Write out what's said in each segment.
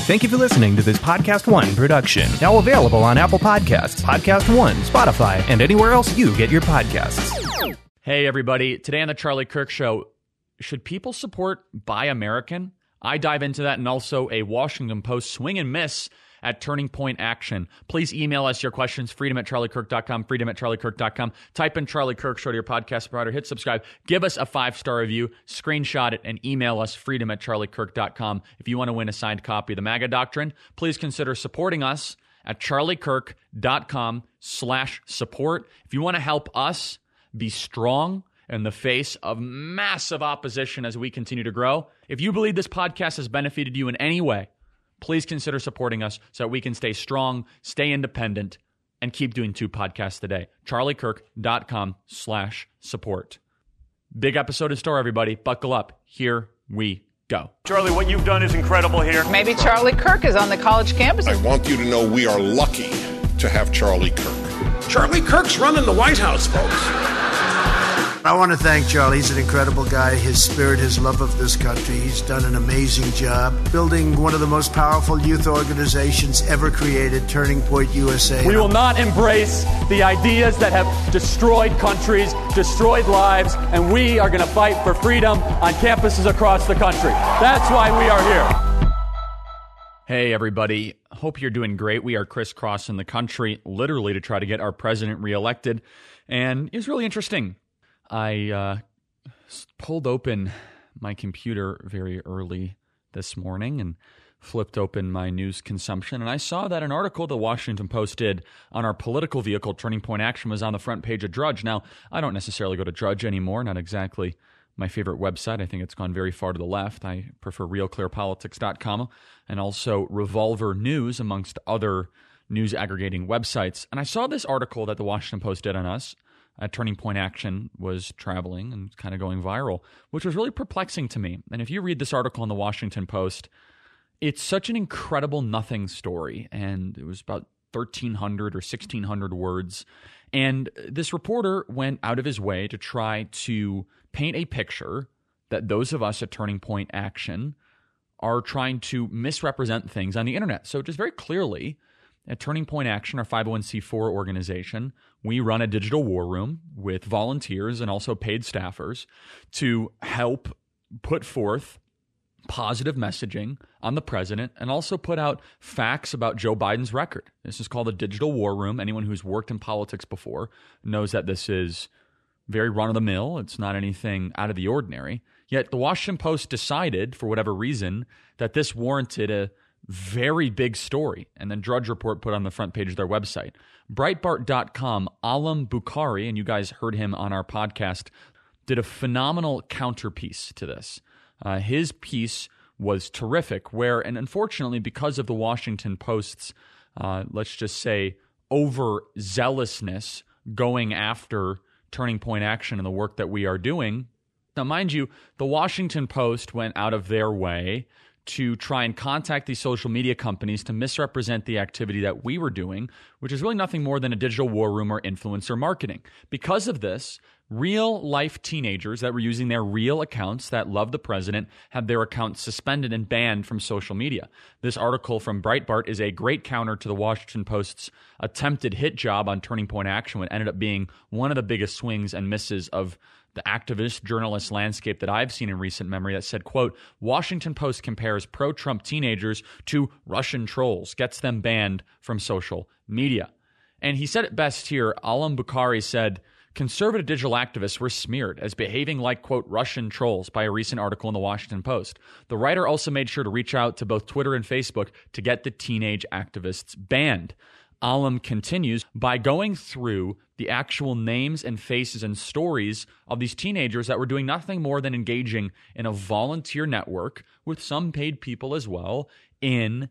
Thank you for listening to this Podcast One production. Now available on Apple Podcasts, Podcast One, Spotify, and anywhere else you get your podcasts. Hey, everybody. Today on The Charlie Kirk Show, should people support Buy American? I dive into that and also a Washington Post swing and miss at Turning Point Action. Please email us your questions, freedom@charliekirk.com, freedom@charliekirk.com. Type in Charlie Kirk Show to your podcast provider, hit subscribe, give us a 5-star review, screenshot it, and email us, freedom@charliekirk.com. If you want to win a signed copy of the MAGA Doctrine, please consider supporting us at charliekirk.com/support. If you want to help us be strong in the face of massive opposition as we continue to grow, if you believe this podcast has benefited you in any way, please consider supporting us so that we can stay strong, stay independent, and keep doing 2 podcasts a day. charliekirk.com/support. Big episode in store, everybody. Buckle up. Here we go. Charlie, what you've done is incredible here. Maybe Charlie Kirk is on the college campus. I want you to know we are lucky to have Charlie Kirk. Charlie Kirk's running the White House, folks. I want to thank Charlie. He's an incredible guy. His spirit, his love of this country. He's done an amazing job building one of the most powerful youth organizations ever created, Turning Point USA. We will not embrace the ideas that have destroyed countries, destroyed lives, and we are going to fight for freedom on campuses across the country. That's why we are here. Hey, everybody. Hope you're doing great. We are crisscrossing the country, literally, to try to get our president reelected. And it was really interesting. I pulled open my computer very early this morning and flipped open my news consumption, and I saw that an article the Washington Post did on our political vehicle, Turning Point Action, was on the front page of Drudge. Now, I don't necessarily go to Drudge anymore, not exactly my favorite website. I think it's gone very far to the left. I prefer realclearpolitics.com and also Revolver News, amongst other news aggregating websites. And I saw this article that the Washington Post did on us. Turning Point Action was traveling and kind of going viral, which was really perplexing to me. And if you read this article in the Washington Post, it's such an incredible nothing story. And it was about 1,300 or 1,600 words. And this reporter went out of his way to try to paint a picture that those of us at Turning Point Action are trying to misrepresent things on the internet. So just very clearly, at Turning Point Action, our 501c4 organization, we run a digital war room with volunteers and also paid staffers to help put forth positive messaging on the president and also put out facts about Joe Biden's record. This is called a digital war room. Anyone who's worked in politics before knows that this is very run-of-the-mill. It's not anything out of the ordinary. Yet the Washington Post decided, for whatever reason, that this warranted a very big story, and then Drudge Report put on the front page of their website. Breitbart.com, Alam Bukhari, and you guys heard him on our podcast, did a phenomenal counterpiece to this. His piece was terrific, where, and unfortunately, because of the Washington Post's, let's just say, overzealousness going after Turning Point Action and the work that we are doing. Now, mind you, the Washington Post went out of their way to try and contact these social media companies to misrepresent the activity that we were doing, which is really nothing more than a digital war room or influencer marketing. Because of this, real-life teenagers that were using their real accounts that love the president had their accounts suspended and banned from social media. This article from Breitbart is a great counter to the Washington Post's attempted hit job on Turning Point Action, what ended up being one of the biggest swings and misses of the activist journalist landscape that I've seen in recent memory, that said, quote, Washington Post compares pro-Trump teenagers to Russian trolls, gets them banned from social media. And he said it best here. Alam Bukhari said, conservative digital activists were smeared as behaving like, quote, Russian trolls by a recent article in the Washington Post. The writer also made sure to reach out to both Twitter and Facebook to get the teenage activists banned. Alam continues by going through the actual names and faces and stories of these teenagers that were doing nothing more than engaging in a volunteer network with some paid people as well in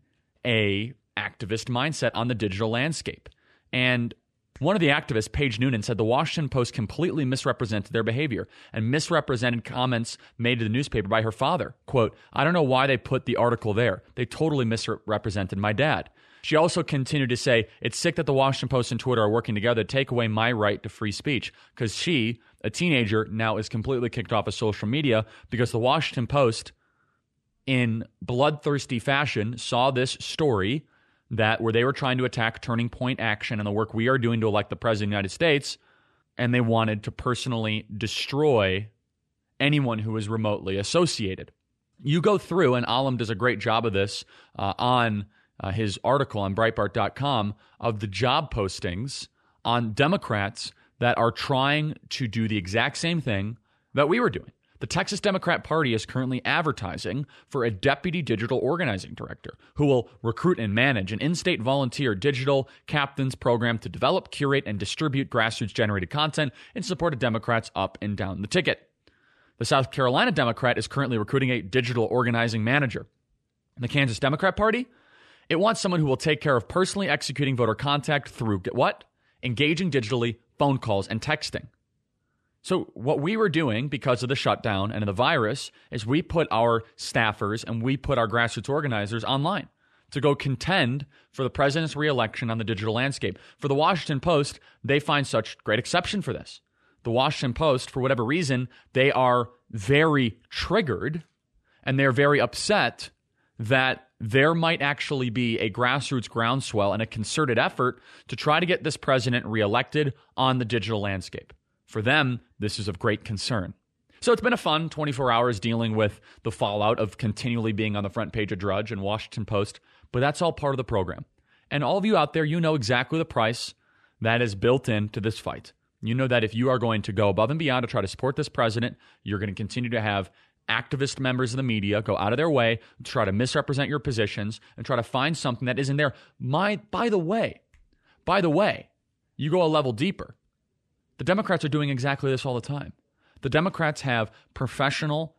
a activist mindset on the digital landscape. And one of the activists, Paige Noonan, said the Washington Post completely misrepresented their behavior and misrepresented comments made to the newspaper by her father. Quote, I don't know why they put the article there. They totally misrepresented my dad. She also continued to say, it's sick that the Washington Post and Twitter are working together to take away my right to free speech, because she, a teenager, now is completely kicked off of social media because the Washington Post in bloodthirsty fashion, saw this story where they were trying to attack Turning Point Action and the work we are doing to elect the President of the United States, and they wanted to personally destroy anyone who was remotely associated. You go through, and Alam does a great job of this on his article on Breitbart.com, of the job postings on Democrats that are trying to do the exact same thing that we were doing. The Texas Democrat Party is currently advertising for a deputy digital organizing director who will recruit and manage an in-state volunteer digital captains program to develop, curate, and distribute grassroots-generated content in support of Democrats up and down the ticket. The South Carolina Democrat is currently recruiting a digital organizing manager. The Kansas Democrat Party, it wants someone who will take care of personally executing voter contact through what? Engaging digitally, phone calls, and texting. So what we were doing because of the shutdown and of the virus is we put our staffers and we put our grassroots organizers online to go contend for the president's reelection on the digital landscape. For the Washington Post, they find such great exception for this. The Washington Post, for whatever reason, they are very triggered and they're very upset that there might actually be a grassroots groundswell and a concerted effort to try to get this president reelected on the digital landscape. For them, this is of great concern. So it's been a fun 24 hours dealing with the fallout of continually being on the front page of Drudge and Washington Post, but that's all part of the program. And all of you out there, you know exactly the price that is built into this fight. You know that if you are going to go above and beyond to try to support this president, you're going to continue to have activist members of the media go out of their way to try to misrepresent your positions and try to find something that isn't there. By the way, you go a level deeper. The Democrats are doing exactly this all the time. The Democrats have professional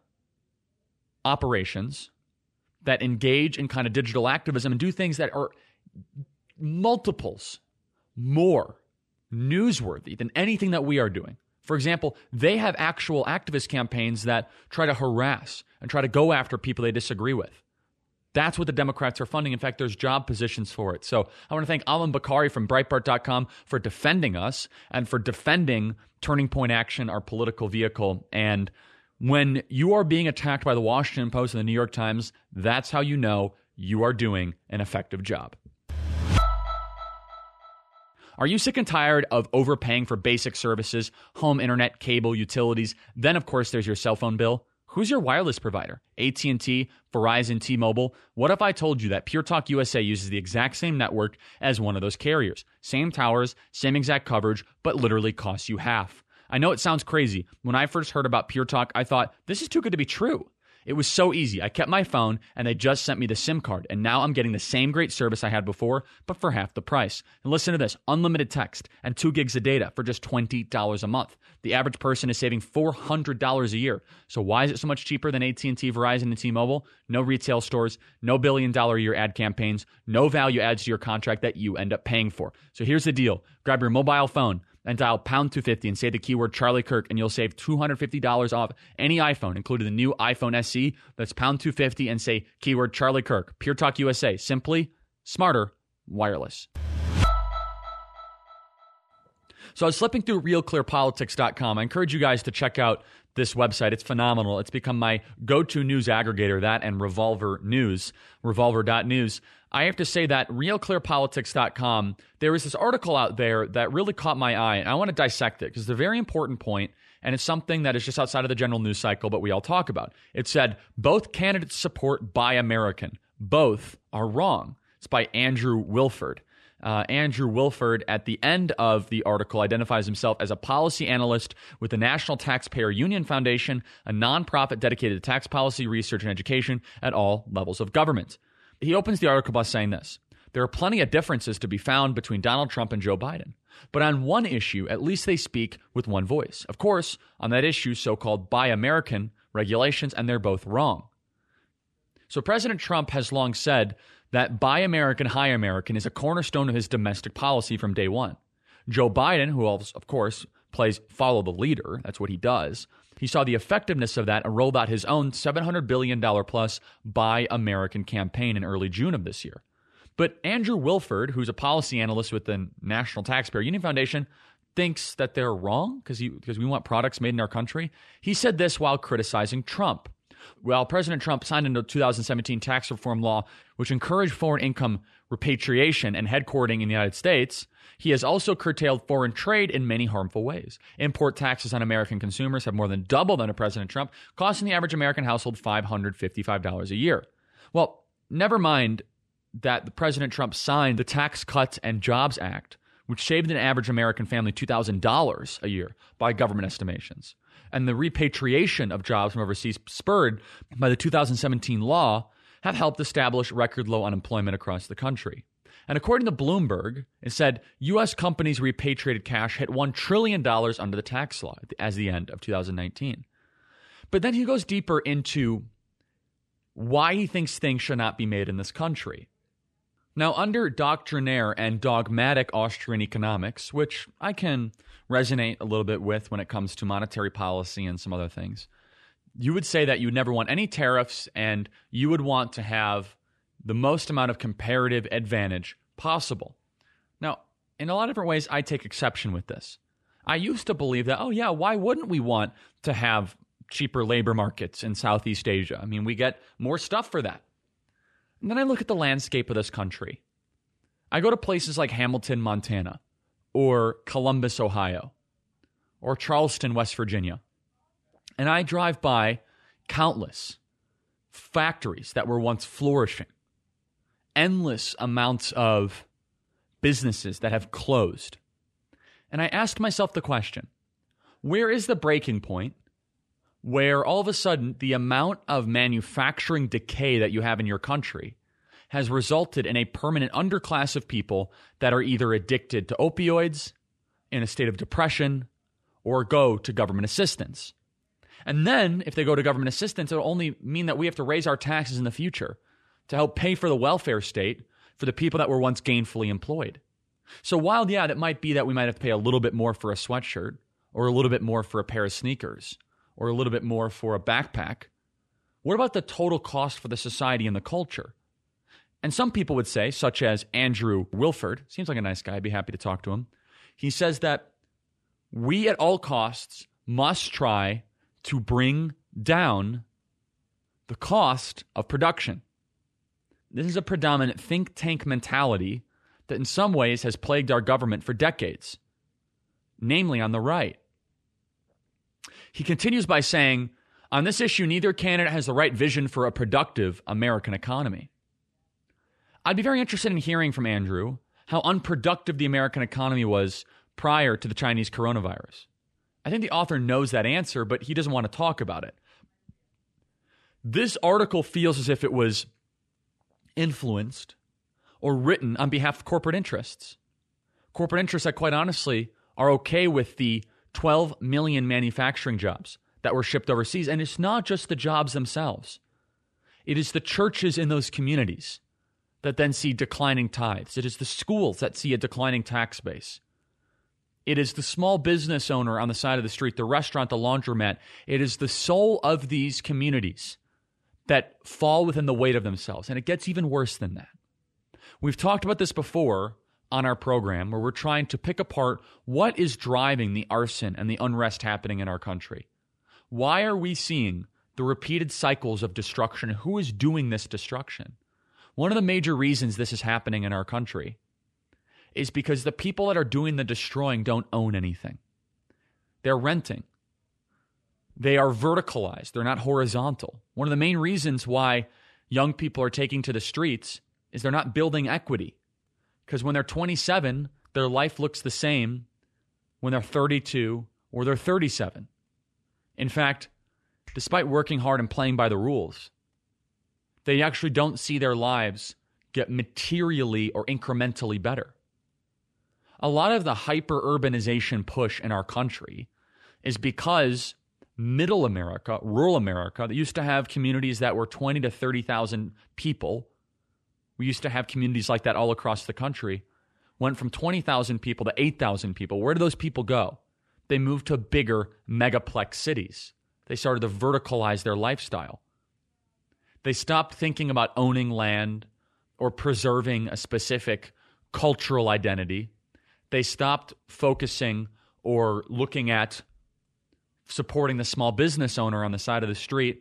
operations that engage in kind of digital activism and do things that are multiples more newsworthy than anything that we are doing. For example, they have actual activist campaigns that try to harass and try to go after people they disagree with. That's what the Democrats are funding. In fact, there's job positions for it. So I want to thank Alam Bakari from Breitbart.com for defending us and for defending Turning Point Action, our political vehicle. And when you are being attacked by the Washington Post and the New York Times, that's how you know you are doing an effective job. Are you sick and tired of overpaying for basic services, home internet, cable, utilities? Then, of course, there's your cell phone bill. Who's your wireless provider? AT&T, Verizon, T-Mobile? What if I told you that Pure Talk USA uses the exact same network as one of those carriers? Same towers, same exact coverage, but literally costs you half. I know it sounds crazy. When I first heard about Pure Talk, I thought, this is too good to be true. It was so easy. I kept my phone, and they just sent me the SIM card, and now I'm getting the same great service I had before, but for half the price. And listen to this, unlimited text and 2 gigs of data for just $20 a month. The average person is saving $400 a year. So why is it so much cheaper than AT&T, Verizon, and T-Mobile? No retail stores, no billion-dollar-a-year ad campaigns, no value adds to your contract that you end up paying for. So here's the deal. Grab your mobile phone and dial pound 250 and say the keyword Charlie Kirk, and you'll save $250 off any iPhone, including the new iPhone SE. That's pound 250 and say keyword Charlie Kirk. Pure Talk USA. Simply smarter wireless. So I was flipping through RealClearPolitics.com. I encourage you guys to check out this website. It's phenomenal. It's become my go-to news aggregator, that and Revolver News, revolver.news. I have to say that RealClearPolitics.com, there is this article out there that really caught my eye, and I want to dissect it because it's a very important point, and it's something that is just outside of the general news cycle, but we all talk about. It said, both candidates support Buy American. Both are wrong. It's by Andrew Wilford. Andrew Wilford, at the end of the article, identifies himself as a policy analyst with the National Taxpayer Union Foundation, a nonprofit dedicated to tax policy, research, and education at all levels of government. He opens the article by saying this: there are plenty of differences to be found between Donald Trump and Joe Biden. But on one issue, at least they speak with one voice. Of course, on that issue, so-called Buy American regulations, and they're both wrong. So President Trump has long said that Buy American, High American is a cornerstone of his domestic policy from day one. Joe Biden, who of course plays follow the leader, that's what he does, he saw the effectiveness of that and rolled out his own $700 billion plus Buy American campaign in early June of this year. But Andrew Wilford, who's a policy analyst with the National Taxpayer Union Foundation, thinks that they're wrong because we want products made in our country. He said this while criticizing Trump. Well, President Trump signed into 2017 tax reform law, which encouraged foreign income repatriation and headquartering in the United States. He has also curtailed foreign trade in many harmful ways. Import taxes on American consumers have more than doubled under President Trump, costing the average American household $555 a year. Well, never mind that President Trump signed the Tax Cuts and Jobs Act, which saved an average American family $2,000 a year by government estimations. And the repatriation of jobs from overseas spurred by the 2017 law have helped establish record low unemployment across the country. And according to Bloomberg, it said U.S. companies repatriated cash hit $1 trillion under the tax law as the end of 2019. But then he goes deeper into why he thinks things should not be made in this country. Now, under doctrinaire and dogmatic Austrian economics, which I can resonate a little bit with when it comes to monetary policy and some other things, you would say that you would never want any tariffs and you would want to have the most amount of comparative advantage possible. Now, in a lot of different ways, I take exception with this. I used to believe that, oh yeah, why wouldn't we want to have cheaper labor markets in Southeast Asia? I mean, we get more stuff for that. And then I look at the landscape of this country. I go to places like Hamilton, Montana, or Columbus, Ohio, or Charleston, West Virginia. And I drive by countless factories that were once flourishing, endless amounts of businesses that have closed. And I ask myself the question, where is the breaking point where all of a sudden the amount of manufacturing decay that you have in your country has resulted in a permanent underclass of people that are either addicted to opioids, in a state of depression, or go to government assistance? And then, if they go to government assistance, it'll only mean that we have to raise our taxes in the future to help pay for the welfare state for the people that were once gainfully employed. So while, yeah, that might be that we might have to pay a little bit more for a sweatshirt, or a little bit more for a pair of sneakers, or a little bit more for a backpack, what about the total cost for the society and the culture? And some people would say, such as Andrew Wilford, seems like a nice guy, I'd be happy to talk to him. He says that we at all costs must try to bring down the cost of production. This is a predominant think tank mentality that in some ways has plagued our government for decades, namely on the right. He continues by saying, on this issue, neither candidate has the right vision for a productive American economy. I'd be very interested in hearing from Andrew how unproductive the American economy was prior to the Chinese coronavirus. I think the author knows that answer, but he doesn't want to talk about it. This article feels as if it was influenced or written on behalf of corporate interests. Corporate interests that, quite honestly, are okay with the 12 million manufacturing jobs that were shipped overseas. And it's not just the jobs themselves. It is the churches in those communities that then see declining tithes. It is the schools that see a declining tax base. It is the small business owner on the side of the street, the restaurant, the laundromat. It is the soul of these communities that fall within the weight of themselves. And it gets even worse than that. We've talked about this before on our program where we're trying to pick apart what is driving the arson and the unrest happening in our country. Why are we seeing the repeated cycles of destruction? Who is doing this destruction? One of the major reasons this is happening in our country is because the people that are doing the destroying don't own anything. They're renting. They are verticalized. They're not horizontal. One of the main reasons why young people are taking to the streets is they're not building equity. Because when they're 27, their life looks the same when they're 32 or they're 37. In fact, despite working hard and playing by the rules, they actually don't see their lives get materially or incrementally better. A lot of the hyper-urbanization push in our country is because middle America, rural America, that used to have communities that were 20 to 30,000 people, we used to have communities like that all across the country, went from 20,000 people to 8,000 people. Where do those people go? They moved to bigger megaplex cities. They started to verticalize their lifestyle. They stopped thinking about owning land or preserving a specific cultural identity. They stopped focusing or looking at supporting the small business owner on the side of the street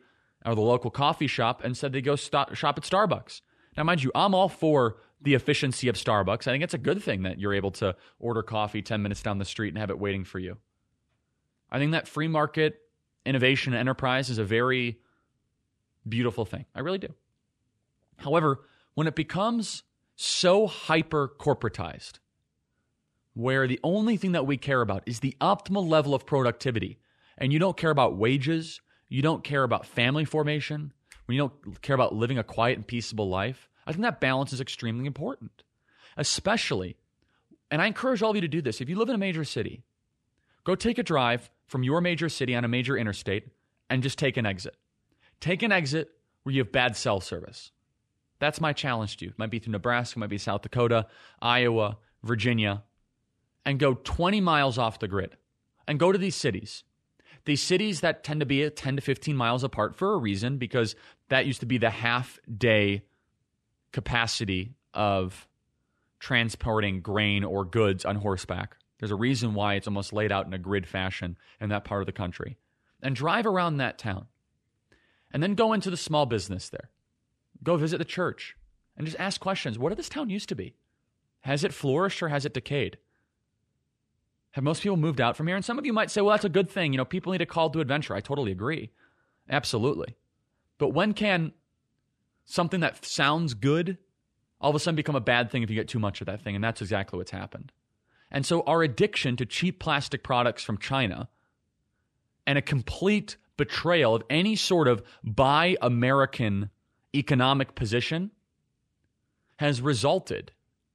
or the local coffee shop and said they go shop at Starbucks. Now, mind you, I'm all for the efficiency of Starbucks. I think it's a good thing that you're able to order coffee 10 minutes down the street and have it waiting for you. I think that free market innovation and enterprise is a very beautiful thing. I really do. However, when it becomes so hyper-corporatized, where the only thing that we care about is the optimal level of productivity, and you don't care about wages, you don't care about family formation, when you don't care about living a quiet and peaceable life, I think that balance is extremely important. Especially, and I encourage all of you to do this, if you live in a major city, go take a drive from your major city on a major interstate and just take an exit. Take an exit where you have bad cell service. That's my challenge to you. It might be through Nebraska, it might be South Dakota, Iowa, Virginia, and go 20 miles off the grid and go to these cities. These cities that tend to be 10 to 15 miles apart for a reason, because that used to be the half-day capacity of transporting grain or goods on horseback. There's a reason why it's almost laid out in a grid fashion in that part of the country. And drive around that town. And then go into the small business there. Go visit the church and just ask questions. What did this town used to be? Has it flourished or has it decayed? Have most people moved out from here? And some of you might say, well, that's a good thing. You know, people need a call to adventure. I totally agree. Absolutely. But when can something that sounds good all of a sudden become a bad thing if you get too much of that thing? And that's exactly what's happened. And so our addiction to cheap plastic products from China and a complete betrayal of any sort of buy American economic position has resulted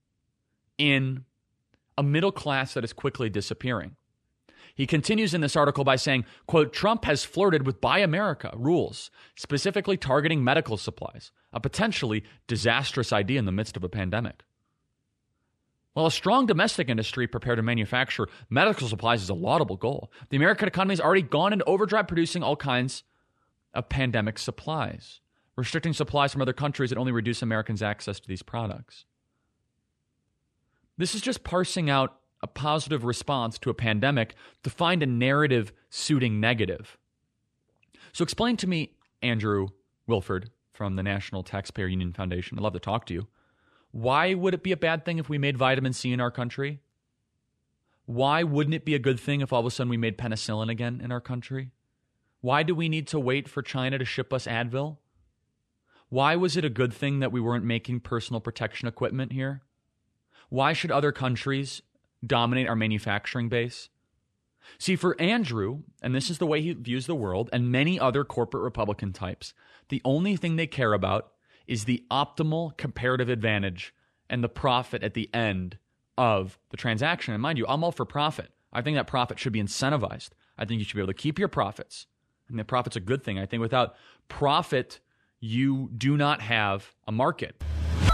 in a middle class that is quickly disappearing. He continues in this article by saying, quote, Trump has flirted with Buy America rules, specifically targeting medical supplies, a potentially disastrous idea in the midst of a pandemic. While a strong domestic industry prepared to manufacture medical supplies is a laudable goal, the American economy has already gone into overdrive producing all kinds of pandemic supplies, restricting supplies from other countries that only reduce Americans' access to these products. This is just parsing out a positive response to a pandemic to find a narrative suiting negative. So explain to me, Andrew Wilford from the National Taxpayer Union Foundation, I'd love to talk to you. Why would it be a bad thing if we made vitamin C in our country? Why wouldn't it be a good thing if all of a sudden we made penicillin again in our country? Why do we need to wait for China to ship us Advil? Why was it a good thing that we weren't making personal protection equipment here? Why should other countries dominate our manufacturing base? See, for Andrew, and this is the way he views the world, and many other corporate Republican types, the only thing they care about is the optimal comparative advantage and the profit at the end of the transaction. And mind you, I'm all for profit. I think that profit should be incentivized. I think you should be able to keep your profits. And the profit's a good thing. I think without profit, you do not have a market.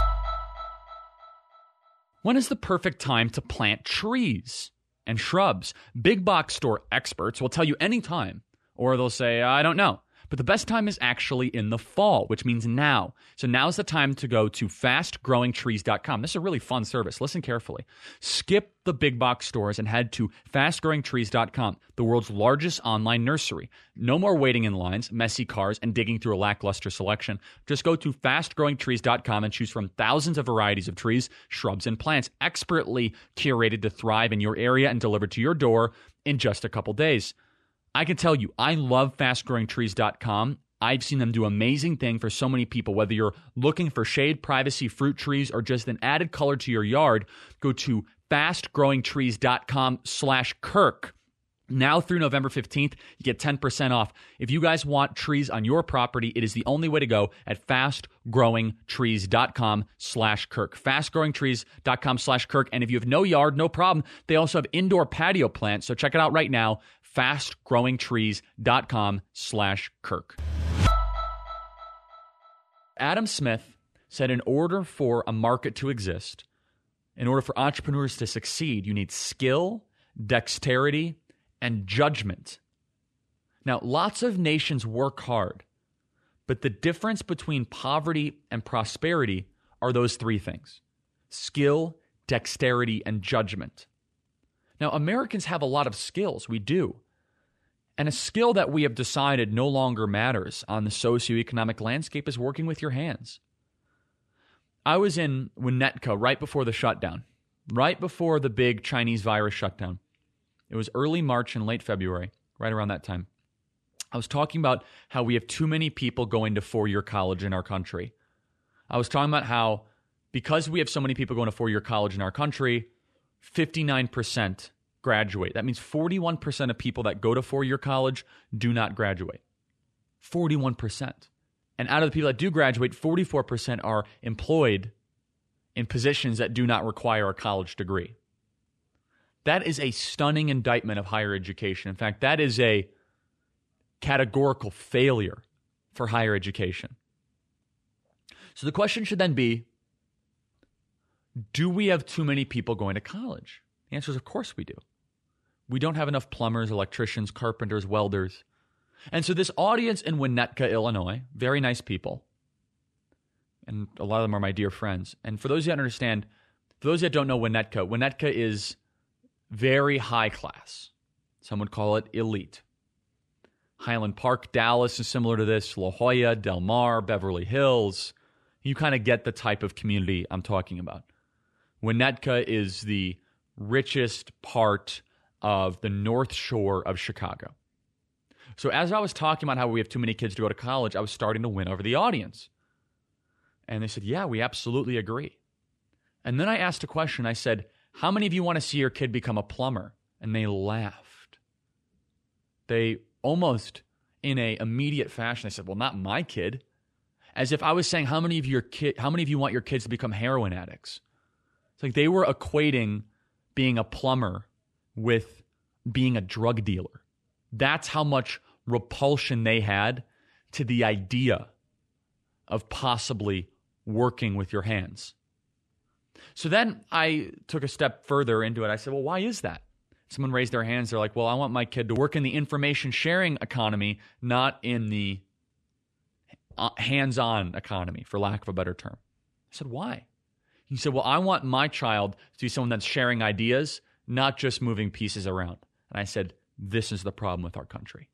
When is the perfect time to plant trees and shrubs? Big box store experts will tell you anytime, or they'll say, I don't know. But the best time is actually in the fall, which means now. So now's the time to go to fastgrowingtrees.com. This is a really fun service. Listen carefully. Skip the big box stores and head to fastgrowingtrees.com, the world's largest online nursery. No more waiting in lines, messy cars, and digging through a lackluster selection. Just go to fastgrowingtrees.com and choose from thousands of varieties of trees, shrubs, and plants, expertly curated to thrive in your area and delivered to your door in just a couple days. I can tell you, I love fastgrowingtrees.com. I've seen them do amazing things for so many people. Whether you're looking for shade, privacy, fruit trees, or just an added color to your yard, go to fastgrowingtrees.com/Kirk. Now through November 15th, you get 10% off. If you guys want trees on your property, it is the only way to go at fastgrowingtrees.com/Kirk. Fastgrowingtrees.com/Kirk. And if you have no yard, no problem. They also have indoor patio plants. So check it out right now. fastgrowingtrees.com/Kirk. Adam Smith said in order for a market to exist, in order for entrepreneurs to succeed, you need skill, dexterity, and judgment. Now, lots of nations work hard, but the difference between poverty and prosperity are those three things: skill, dexterity, and judgment. Now, Americans have a lot of skills. We do. And a skill that we have decided no longer matters on the socioeconomic landscape is working with your hands. I was in Winnetka right before the shutdown, right before the big Chinese virus shutdown. It was early March and late February, right around that time. I was talking about how we have too many people going to four-year college in our country. I was talking about how because we have so many people going to four-year college in our country, 59% graduate. That means 41% of people that go to four-year college do not graduate. 41%. And out of the people that do graduate, 44% are employed in positions that do not require a college degree. That is a stunning indictment of higher education. In fact, that is a categorical failure for higher education. So the question should then be, do we have too many people going to college? The answer is, of course we do. We don't have enough plumbers, electricians, carpenters, welders. And so this audience in Winnetka, Illinois, very nice people, and a lot of them are my dear friends. And for those who don't understand, for those that don't know Winnetka is very high class. Some would call it elite. Highland Park, Dallas is similar to this. La Jolla, Del Mar, Beverly Hills. You kind of get the type of community I'm talking about. Winnetka is the richest part of the North Shore of Chicago. So as I was talking about how we have too many kids to go to college, I was starting to win over the audience. And they said, yeah, we absolutely agree. And then I asked a question. I said, how many of you want to see your kid become a plumber? And they laughed. They almost in a immediate fashion, they said, well, not my kid. As if I was saying, how many of you want your kids to become heroin addicts? It's like they were equating being a plumber with being a drug dealer. That's how much repulsion they had to the idea of possibly working with your hands. So then I took a step further into it. I said, well, why is that? Someone raised their hands. They're like, well, I want my kid to work in the information sharing economy, not in the hands-on economy, for lack of a better term. I said, why? He said, well, I want my child to be someone that's sharing ideas, not just moving pieces around. And I said, this is the problem with our country.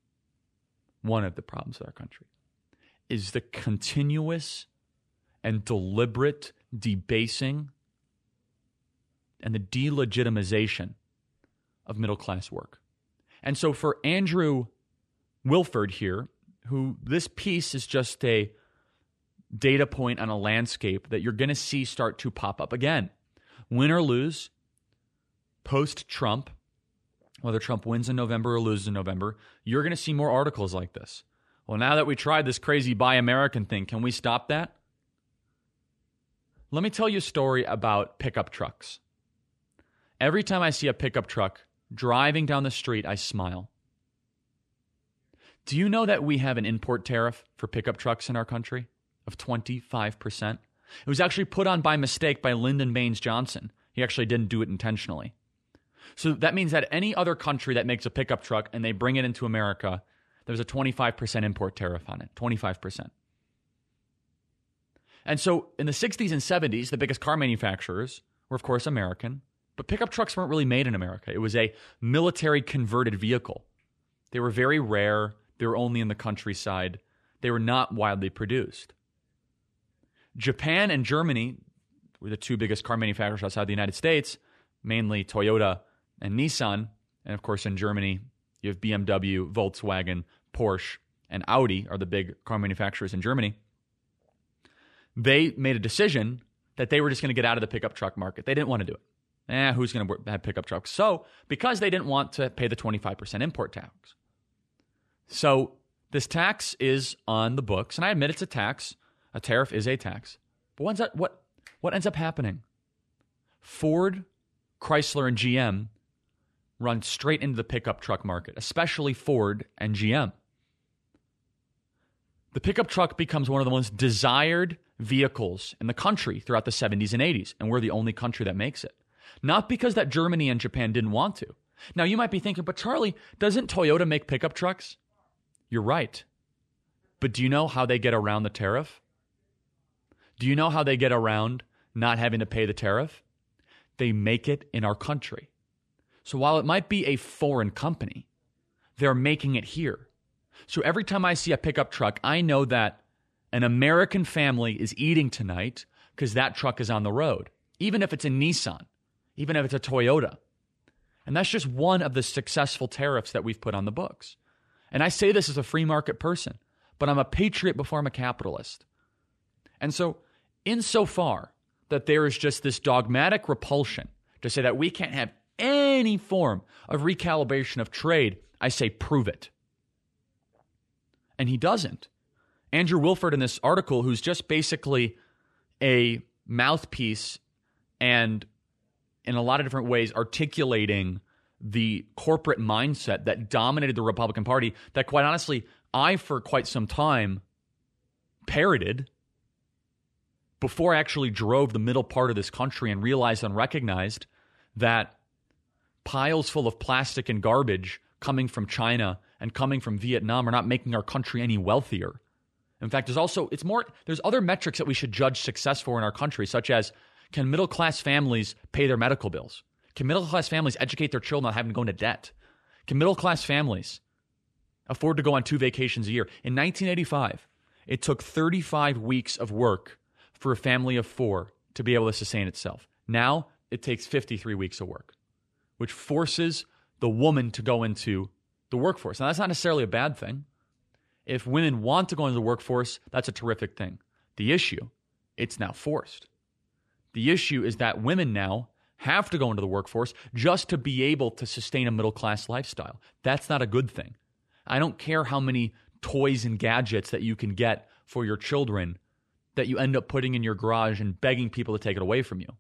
One of the problems with our country is the continuous and deliberate debasing and the delegitimization of middle-class work. And so for Andrew Wilford here, who this piece is just a data point on a landscape that you're going to see start to pop up again. Win or lose, post-Trump, whether Trump wins in November or loses in November, you're going to see more articles like this. Well, now that we tried this crazy Buy American thing, can we stop that? Let me tell you a story about pickup trucks. Every time I see a pickup truck driving down the street, I smile. Do you know that we have an import tariff for pickup trucks in our country of 25%? It was actually put on by mistake by Lyndon Baines Johnson. He actually didn't do it intentionally. So that means that any other country that makes a pickup truck and they bring it into America, there's a 25% import tariff on it, 25%. And so in the 60s and 70s, the biggest car manufacturers were, of course, American, but pickup trucks weren't really made in America. It was a military converted vehicle. They were very rare. They were only in the countryside. They were not widely produced. Japan and Germany were the two biggest car manufacturers outside the United States, mainly Toyota and Nissan. And of course, in Germany, you have BMW, Volkswagen, Porsche, and Audi are the big car manufacturers in Germany. They made a decision that they were just going to get out of the pickup truck market. They didn't want to do it. Who's going to have pickup trucks? So, because they didn't want to pay the 25% import tax. So, this tax is on the books, and I admit it's a tax. A tariff is a tax. But what ends up happening? Ford, Chrysler, and GM run straight into the pickup truck market, especially Ford and GM. The pickup truck becomes one of the most desired vehicles in the country throughout the 70s and 80s, and we're the only country that makes it. Not because that Germany and Japan didn't want to. Now, you might be thinking, but Charlie, doesn't Toyota make pickup trucks? You're right. But do you know how they get around the tariff? Do you know how they get around not having to pay the tariff? They make it in our country. So while it might be a foreign company, they're making it here. So every time I see a pickup truck, I know that an American family is eating tonight because that truck is on the road, even if it's a Nissan, even if it's a Toyota. And that's just one of the successful tariffs that we've put on the books. And I say this as a free market person, but I'm a patriot before I'm a capitalist. And so, insofar that there is just this dogmatic repulsion to say that we can't have any form of recalibration of trade, I say prove it. And he doesn't. Andrew Wilford in this article, who's just basically a mouthpiece and in a lot of different ways articulating the corporate mindset that dominated the Republican Party, that quite honestly, I for quite some time parroted before I actually drove the middle part of this country and realized and recognized that piles full of plastic and garbage coming from China and coming from Vietnam are not making our country any wealthier. In fact, there's other metrics that we should judge success for in our country, such as, can middle-class families pay their medical bills? Can middle-class families educate their children without having to go into debt? Can middle-class families afford to go on 2 vacations a year? In 1985, it took 35 weeks of work for a family of 4 to be able to sustain itself. Now, it takes 53 weeks of work, which forces the woman to go into the workforce. Now, that's not necessarily a bad thing. If women want to go into the workforce, that's a terrific thing. The issue, it's now forced. The issue is that women now have to go into the workforce just to be able to sustain a middle-class lifestyle. That's not a good thing. I don't care how many toys and gadgets that you can get for your children that you end up putting in your garage and begging people to take it away from you.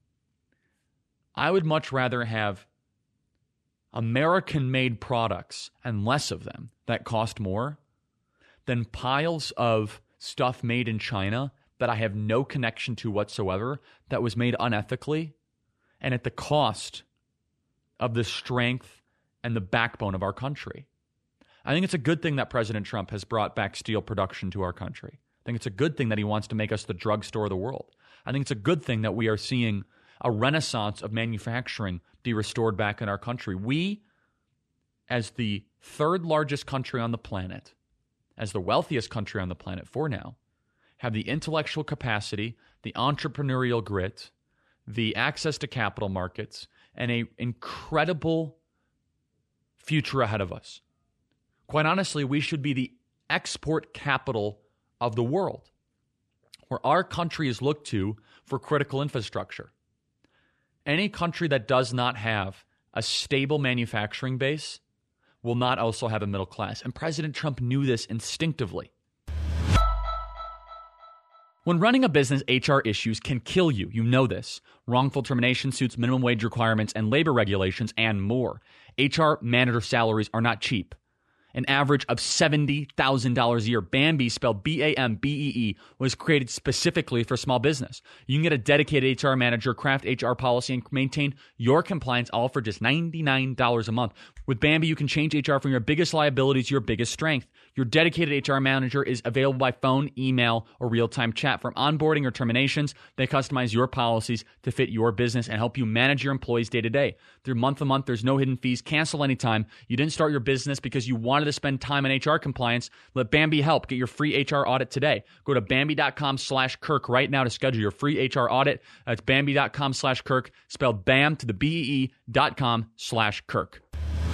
I would much rather have American-made products and less of them that cost more than piles of stuff made in China that I have no connection to whatsoever, that was made unethically and at the cost of the strength and the backbone of our country. I think it's a good thing that President Trump has brought back steel production to our country. I think it's a good thing that he wants to make us the drugstore of the world. I think it's a good thing that we are seeing a renaissance of manufacturing be restored back in our country. We, as the 3rd largest country on the planet, as the wealthiest country on the planet for now, have the intellectual capacity, the entrepreneurial grit, the access to capital markets, and an incredible future ahead of us. Quite honestly, we should be the export capital of the world, where our country is looked to for critical infrastructure. Any country that does not have a stable manufacturing base will not also have a middle class. And President Trump knew this instinctively. When running a business, HR issues can kill you. You know this. Wrongful termination suits, minimum wage requirements, and labor regulations, and more. HR manager salaries are not cheap. An average of $70,000 a year. Bambee, spelled B-A-M-B-E-E, was created specifically for small business. You can get a dedicated HR manager, craft HR policy, and maintain your compliance all for just $99 a month. With Bambee, you can change HR from your biggest liability to your biggest strength. Your dedicated HR manager is available by phone, email, or real-time chat. From onboarding or terminations, they customize your policies to fit your business and help you manage your employees day to day. Through month-to-month, there's no hidden fees. Cancel anytime. You didn't start your business because you wanted to spend time on HR compliance. Let Bambee help. Get your free HR audit today. Go to Bambee.com/Kirk right now to schedule your free HR audit. That's Bambee.com/Kirk, spelled BAM to the BEE.com/Kirk.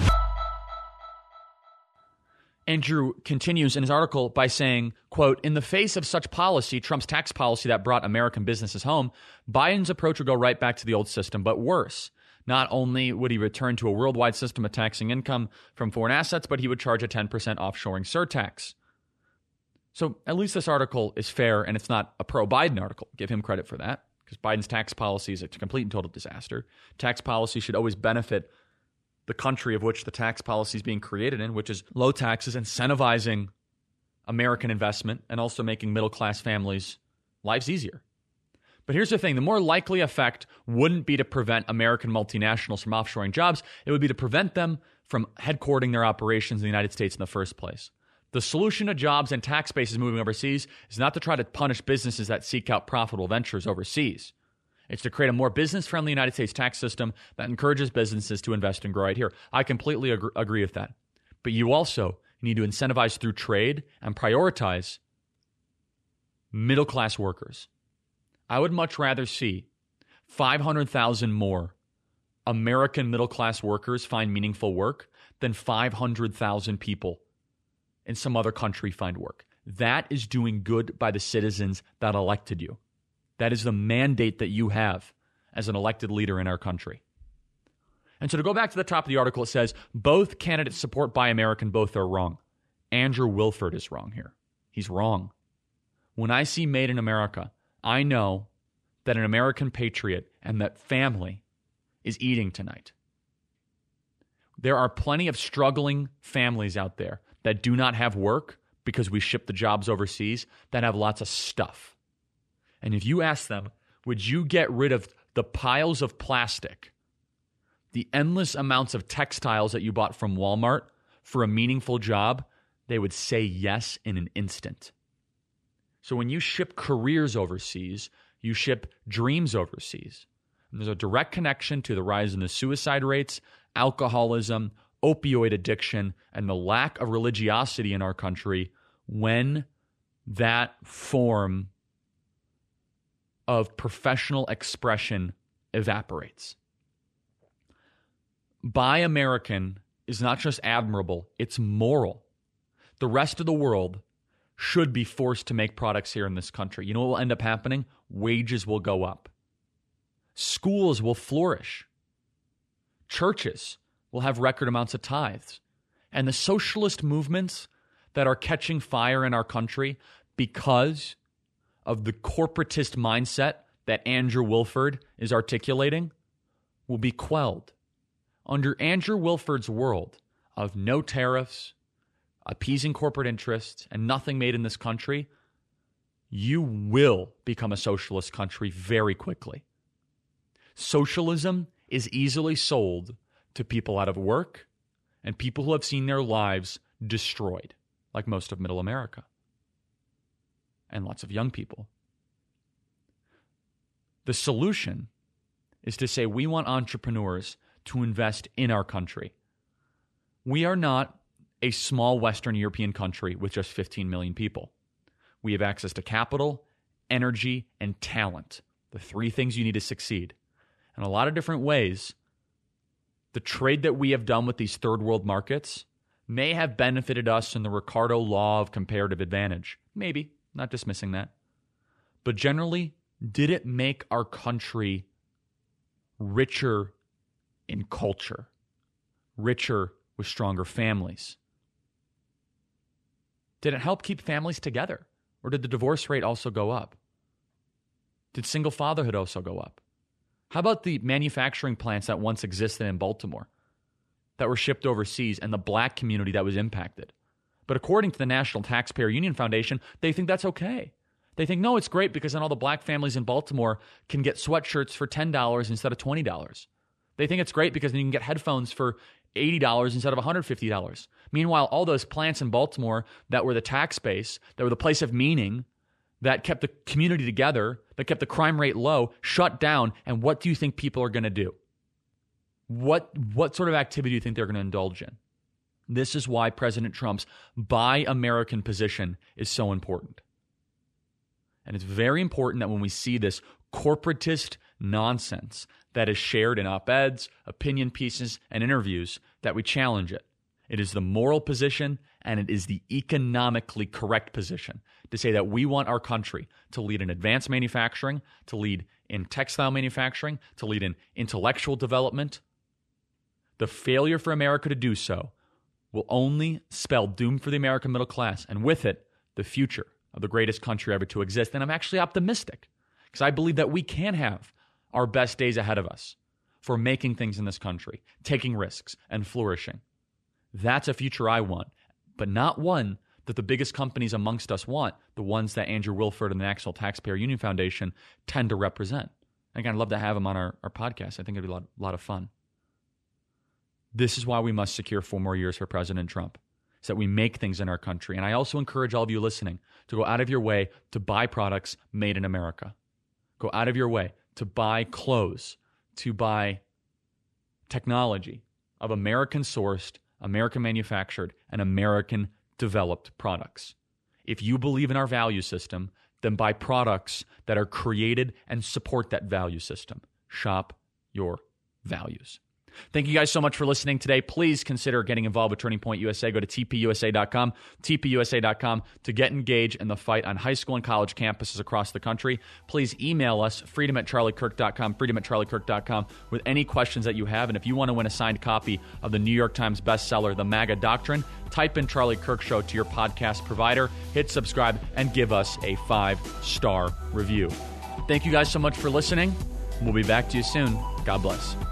Andrew continues in his article by saying, quote, in the face of such policy, Trump's tax policy that brought American businesses home, Biden's approach would go right back to the old system, but worse. Not only would he return to a worldwide system of taxing income from foreign assets, but he would charge a 10% offshoring surtax. So at least this article is fair, and it's not a pro-Biden article. Give him credit for that, because Biden's tax policy is a complete and total disaster. Tax policy should always benefit the country of which the tax policy is being created in, which is low taxes, incentivizing American investment, and also making middle-class families' lives easier. But here's the thing. The more likely effect wouldn't be to prevent American multinationals from offshoring jobs. It would be to prevent them from headquartering their operations in the United States in the first place. The solution to jobs and tax bases moving overseas is not to try to punish businesses that seek out profitable ventures overseas. It's to create a more business-friendly United States tax system that encourages businesses to invest and grow right here. I completely agree with that. But you also need to incentivize through trade and prioritize middle-class workers. I would much rather see 500,000 more American middle-class workers find meaningful work than 500,000 people in some other country find work. That is doing good by the citizens that elected you. That is the mandate that you have as an elected leader in our country. And so to go back to the top of the article, it says, both candidates support Buy American, both are wrong. Andrew Wilford is wrong here. He's wrong. When I see Made in America, I know that an American patriot and that family is eating tonight. There are plenty of struggling families out there that do not have work because we ship the jobs overseas that have lots of stuff. And if you ask them, would you get rid of the piles of plastic, the endless amounts of textiles that you bought from Walmart for a meaningful job, they would say yes in an instant. So when you ship careers overseas, you ship dreams overseas. And there's a direct connection to the rise in the suicide rates, alcoholism, opioid addiction, and the lack of religiosity in our country when that form of professional expression evaporates. Buy American is not just admirable, it's moral. The rest of the world should be forced to make products here in this country. You know what will end up happening? Wages will go up. Schools will flourish. Churches will have record amounts of tithes. And the socialist movements that are catching fire in our country because of the corporatist mindset that Andrew Wilford is articulating will be quelled. Under Andrew Wilford's world of no tariffs, appeasing corporate interests, and nothing made in this country, you will become a socialist country very quickly. Socialism is easily sold to people out of work and people who have seen their lives destroyed, like most of Middle America and lots of young people. The solution is to say we want entrepreneurs to invest in our country. We are not a small Western European country with just 15 million people. We have access to capital, energy, and talent, the three things you need to succeed. In a lot of different ways, the trade that we have done with these third world markets may have benefited us in the Ricardo law of comparative advantage. Maybe, not dismissing that. But generally, did it make our country richer in culture, richer with stronger families? Did it help keep families together? Or did the divorce rate also go up? Did single fatherhood also go up? How about the manufacturing plants that once existed in Baltimore that were shipped overseas and the black community that was impacted? But according to the National Taxpayer Union Foundation, they think that's okay. They think, no, it's great because then all the black families in Baltimore can get sweatshirts for $10 instead of $20. They think it's great because then you can get headphones for $80 instead of $150. Meanwhile, all those plants in Baltimore that were the tax base, that were the place of meaning, that kept the community together, that kept the crime rate low, shut down. And what do you think people are going to do? What sort of activity do you think they're going to indulge in? This is why President Trump's Buy American position is so important. And it's very important that when we see this corporatist nonsense that is shared in op-eds, opinion pieces, and interviews, that we challenge it. It is the moral position, and it is the economically correct position to say that we want our country to lead in advanced manufacturing, to lead in textile manufacturing, to lead in intellectual development. The failure for America to do so will only spell doom for the American middle class, and with it, the future of the greatest country ever to exist. And I'm actually optimistic because I believe that we can have our best days ahead of us for making things in this country, taking risks, and flourishing. That's a future I want, but not one that the biggest companies amongst us want, the ones that Andrew Wilford and the National Taxpayer Union Foundation tend to represent. And again, I'd love to have him on our podcast. I think it'd be a lot of fun. This is why we must secure 4 more years for President Trump, so that we make things in our country. And I also encourage all of you listening to go out of your way to buy products made in America. Go out of your way to buy clothes, to buy technology of American-sourced, American manufactured, and American developed products. If you believe in our value system, then buy products that are created and support that value system. Shop your values. Thank you guys so much for listening today. Please consider getting involved with Turning Point USA. Go to tpusa.com, tpusa.com to get engaged in the fight on high school and college campuses across the country. Please email us, freedom@charliekirk.com, freedom@charliekirk.com, with any questions that you have. And if you want to win a signed copy of the New York Times bestseller, The MAGA Doctrine, type in Charlie Kirk Show to your podcast provider, hit subscribe, and give us a 5-star review. Thank you guys so much for listening. We'll be back to you soon. God bless.